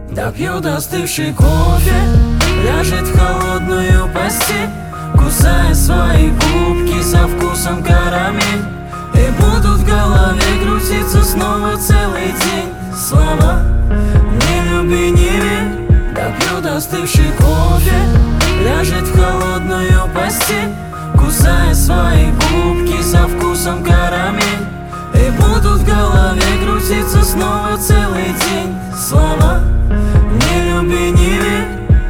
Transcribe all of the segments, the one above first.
Допьет остывший кофе, ляжет в холодную постель, кусая свои губки со вкусом карамель. И будут в голове крутиться снова целый день слова: не люби, не верь. Допьет остывший кофе, ляжет в холодную постель, кусая свои губки со вкусом карамель. И будут в голове крутиться снова целый день слова: не люби, не верь.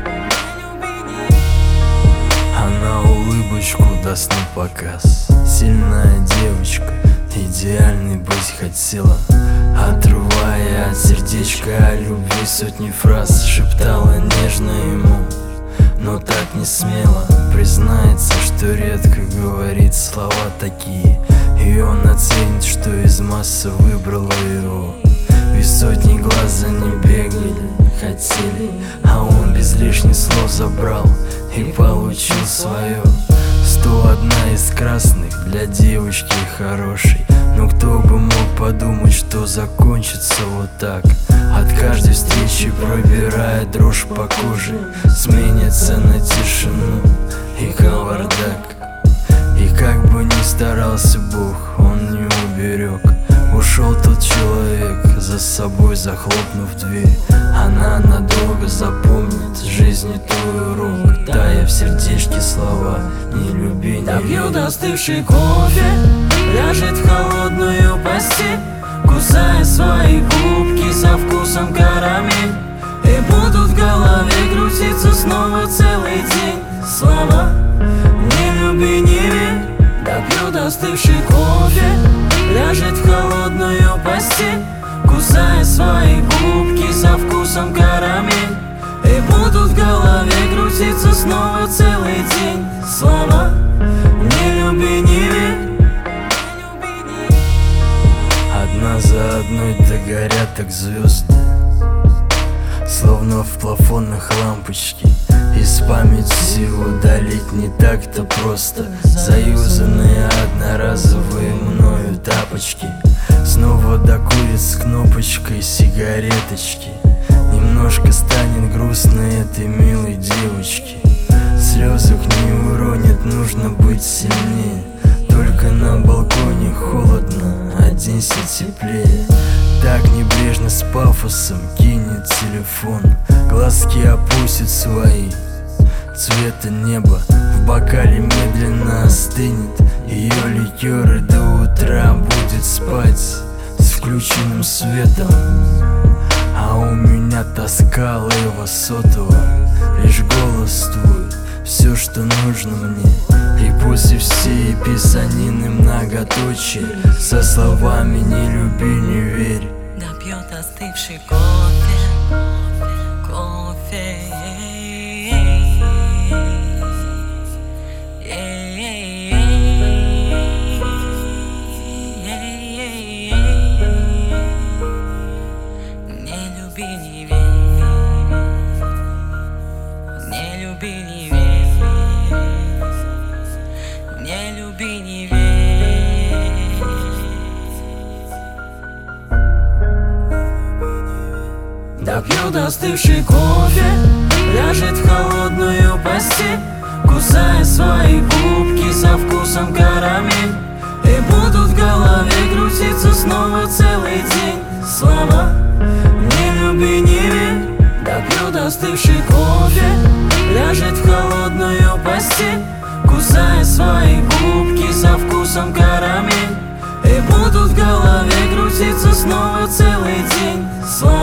Она улыбочку даст на показ. Сильная девочка, идеальной быть хотела, отрывая от сердечка о любви сотни фраз. Шептала нежно ему, но так не смело признается, что редко говорит слова такие. И он оценит, что из массы выбрала его. Ведь сотни глаз за ним бегали, хотели, а он без лишних слов забрал и получил свое. 101 из красных для девочки хорошей. Но кто бы мог подумать, что закончится вот так. От каждой встречи пробирает дрожь по коже, сменится на тишину и кавардак. И как бы ни старался Бог, он не уберег. Ушел тот человек, за собой захлопнув дверь. Она надолго запомнит жизни твой урок, тая в сердечке слова: не люби, не верь. Допьет остывший кофе, ляжет в холодную постель, кусая свои губки со вкусом карамель. И будут в голове крутиться снова целый день слова: не люби, не верь. Допьет остывший кофе, ляжет в холодную постель, кусая свои губки со вкусом карамель. И будут в голове крутиться снова целый день слова: не люби, не верь. Одна за одной догорят так звезды, словно в плафонах лампочки. Из памяти удалить не так-то просто. Заюзанные одноразовые мною тапочки. Снова докурит с кнопочкой сигареточки. Немножко станет грустно этой милой девочке. Слезок не уронит, нужно быть сильнее. Только на балконе холодно, оденься теплее. Так небрежно с пафосом кинет телефон, глазки опустит свои цвета неба. В бокале медленно остынет ее ликер, и до утра будет спать с включенным светом. А у меня тоска лейва сотового, лишь голос твой, все, что нужно мне. И после всей писанины многоточие со словами: не люби, не верь. Допьет остывший кофе, кофе. Не люби, не верь. Не люби, не верь. Не люби, не верь. Допьет остывший кофе, ляжет в холодную постель, кусая свои губки со вкусом карамель. И будут в голове крутиться снова целый день слова: не люби, не верь. Допьет остывший кофе, ляжет в холодную постель, кусая свои губки со вкусом карамель. И будут в голове крутиться снова целый день слова: